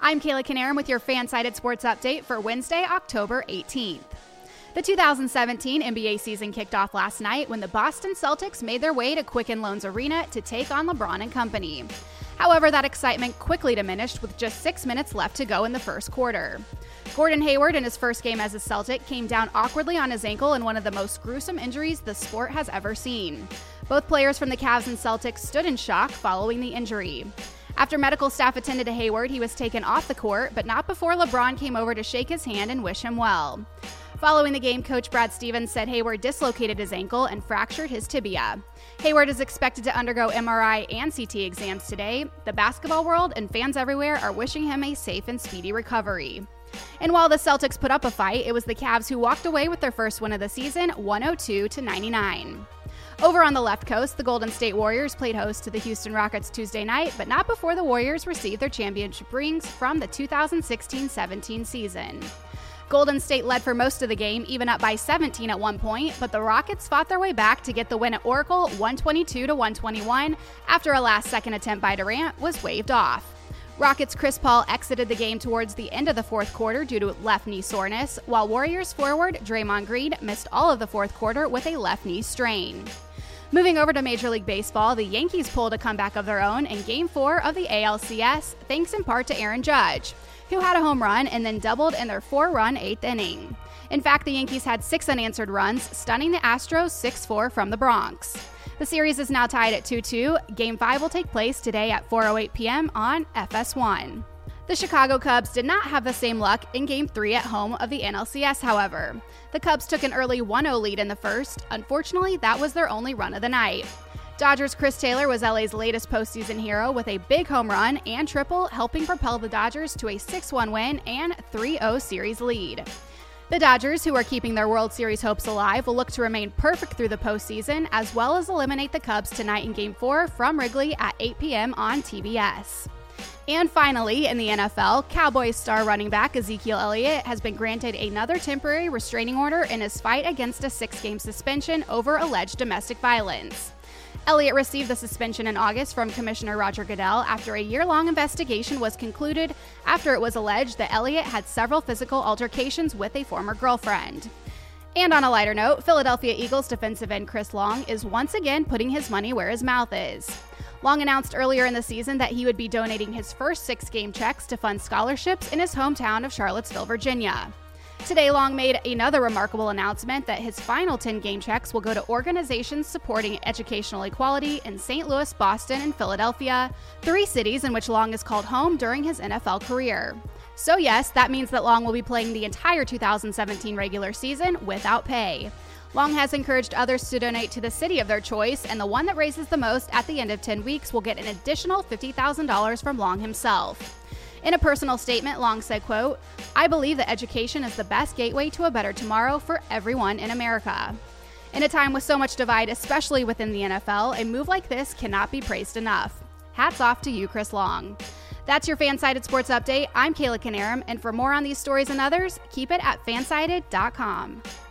I'm Kayla Canarum with your Fansided Sports Update for Wednesday, October 18th. The 2017 NBA season kicked off last night when the Boston Celtics made their way to Quicken Loans Arena to take on LeBron and company. However, that excitement quickly diminished with just 6 minutes left to go in the first quarter. Gordon Hayward, in his first game as a Celtic, came down awkwardly on his ankle in one of the most gruesome injuries the sport has ever seen. Both players from the Cavs and Celtics stood in shock following the injury. After medical staff attended to Hayward, he was taken off the court, but not before LeBron came over to shake his hand and wish him well. Following the game, Coach Brad Stevens said Hayward dislocated his ankle and fractured his tibia. Hayward is expected to undergo MRI and CT exams today. The basketball world and fans everywhere are wishing him a safe and speedy recovery. And while the Celtics put up a fight, it was the Cavs who walked away with their first win of the season, 102-99. Over on the left coast, the Golden State Warriors played host to the Houston Rockets Tuesday night, but not before the Warriors received their championship rings from the 2016-17 season. Golden State led for most of the game, even up by 17 at one point, but the Rockets fought their way back to get the win at Oracle 122-121 after a last-second attempt by Durant was waved off. Rockets' Chris Paul exited the game towards the end of the fourth quarter due to left knee soreness, while Warriors forward Draymond Green missed all of the fourth quarter with a left knee strain. Moving over to Major League Baseball, the Yankees pulled a comeback of their own in Game 4 of the ALCS, thanks in part to Aaron Judge, who had a home run and then doubled in their 4-run eighth inning. In fact, the Yankees had 6 unanswered runs, stunning the Astros 6-4 from the Bronx. The series is now tied at 2-2. Game 5 will take place today at 4:08 p.m. on FS1. The Chicago Cubs did not have the same luck in Game 3 at home of the NLCS, however. The Cubs took an early 1-0 lead in the first. Unfortunately, that was their only run of the night. Dodgers' Chris Taylor was LA's latest postseason hero with a big home run and triple, helping propel the Dodgers to a 6-1 win and 3-0 series lead. The Dodgers, who are keeping their World Series hopes alive, will look to remain perfect through the postseason, as well as eliminate the Cubs tonight in Game 4 from Wrigley at 8 p.m. on TBS. And finally, in the NFL, Cowboys star running back Ezekiel Elliott has been granted another temporary restraining order in his fight against a 6-game suspension over alleged domestic violence. Elliott received the suspension in August from Commissioner Roger Goodell after a year-long investigation was concluded after it was alleged that Elliott had several physical altercations with a former girlfriend. And on a lighter note, Philadelphia Eagles defensive end Chris Long is once again putting his money where his mouth is. Long announced earlier in the season that he would be donating his first 6-game checks to fund scholarships in his hometown of Charlottesville, Virginia. Today, Long made another remarkable announcement that his final 10-game checks will go to organizations supporting educational equality in St. Louis, Boston, and Philadelphia, 3 cities in which Long is called home during his NFL career. So yes, that means that Long will be playing the entire 2017 regular season without pay. Long has encouraged others to donate to the city of their choice, and the one that raises the most at the end of 10 weeks will get an additional $50,000 from Long himself. In a personal statement, Long said, quote, "I believe that education is the best gateway to a better tomorrow for everyone in America." In a time with so much divide, especially within the NFL, a move like this cannot be praised enough. Hats off to you, Chris Long. That's your Fansided Sports Update. I'm Kayla Canarum, and for more on these stories and others, keep it at fansided.com.